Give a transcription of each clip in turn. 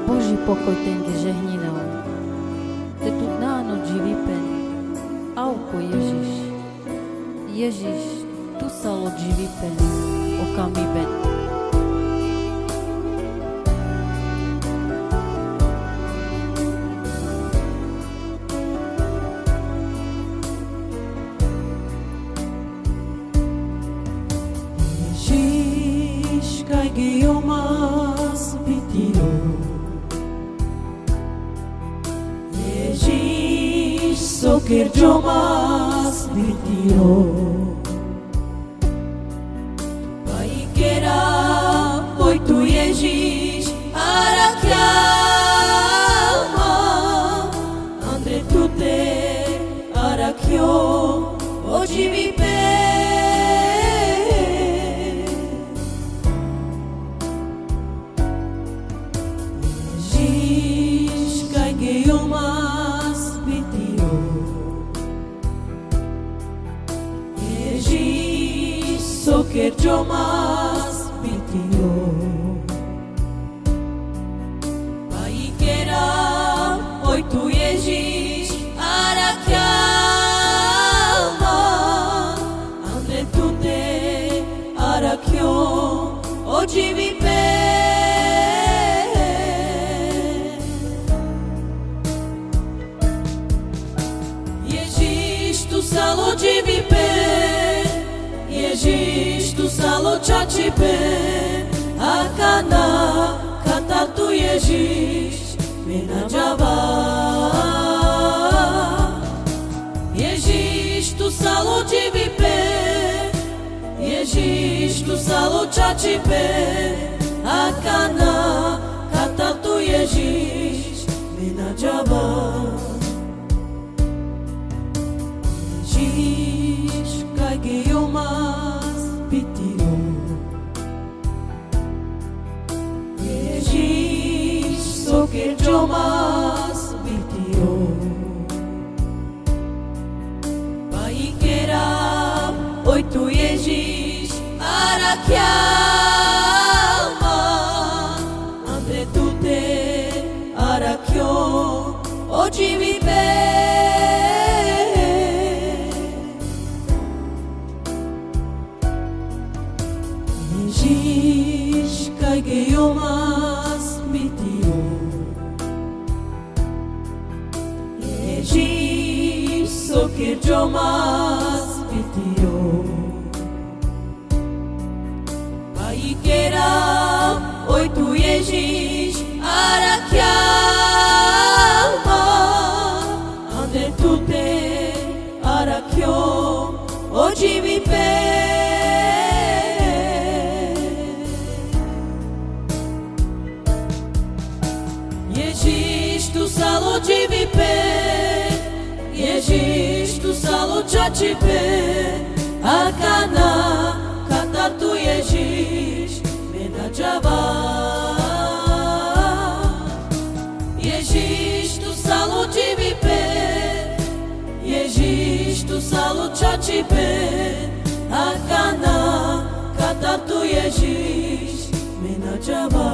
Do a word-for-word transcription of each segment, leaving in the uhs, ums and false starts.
Boží pokoj ten ti žehninal. Te tu náno dživipen. Auko Ježiš. Ježiš, tu salo dživipen. Okamiben. Geomas bitiro Ježíš soker jomas bitiro Paikera hoy tu Ježíš arakiama Andre tute arakio ojivi pe Geomas bitiro Ježíš soker jomas bitiro Paikera hoy tu Ježíš arakiama Andre tute arakio ojivi pe Salo dživipe, Ježíš tu salo čačipe, akana kata tu Ježíš mena džava. Ježíš tu salo dživipe, Ježíš tu salo čačipe, akana kata tu Ježíš mena džava. Ježíš, kaj geomas bitiro Ježíš, soker jomas bitiro Paikera, hoy tu Ježíš arakiama Andre tute arakio ojivi pe Ježíš, kaj geomas bitiro Ježíš, soker jomas bitiro Paikera, hoy tu Ježíš arakiama Andre tute arakio ojivi pe Ježíš tu salo dživipe, Ježíš tu salo čačipe, akana kata tu Ježíš mena džava. Ježíš tu salo dživipe, Ježíš tu salo čačipe, akana kata tu Ježíš mena džava.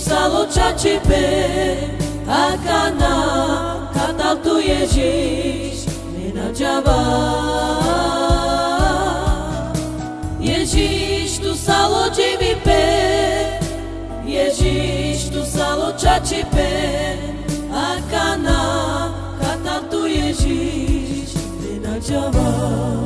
salo chachipe akana kata tu Ježíš menajava Ježíš tu salo jivipe Ježíš tu salo chachipe akana kata tu Ježíš menajava